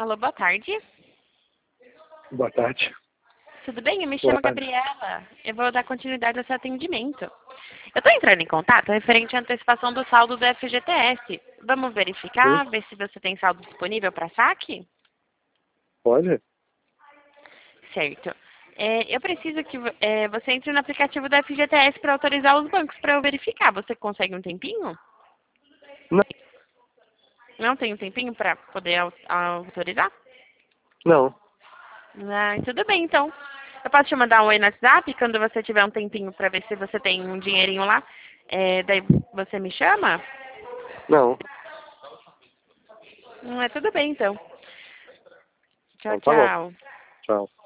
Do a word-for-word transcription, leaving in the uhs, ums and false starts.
Alô, boa tarde. Boa tarde. Tudo bem? Eu me Boa chamo tarde. Gabriela. Eu vou dar continuidade ao seu atendimento. Eu estou entrando em contato referente à antecipação do saldo do F G T S. Vamos Sim, verificar, ver se você tem saldo disponível para saque? pode? Certo. É, eu preciso que vo- é, você entre no aplicativo do F G T S para autorizar os bancos para eu verificar. Você consegue um tempinho? Não. Não tem um tempinho para poder au- autorizar? Não. Ah, tudo bem, então. Eu posso te mandar um oi no WhatsApp quando você tiver um tempinho para ver se você tem um dinheirinho lá. É, daí você me chama? Não. Não é tudo bem, então. Tchau, Então tá bom. tchau. Tchau.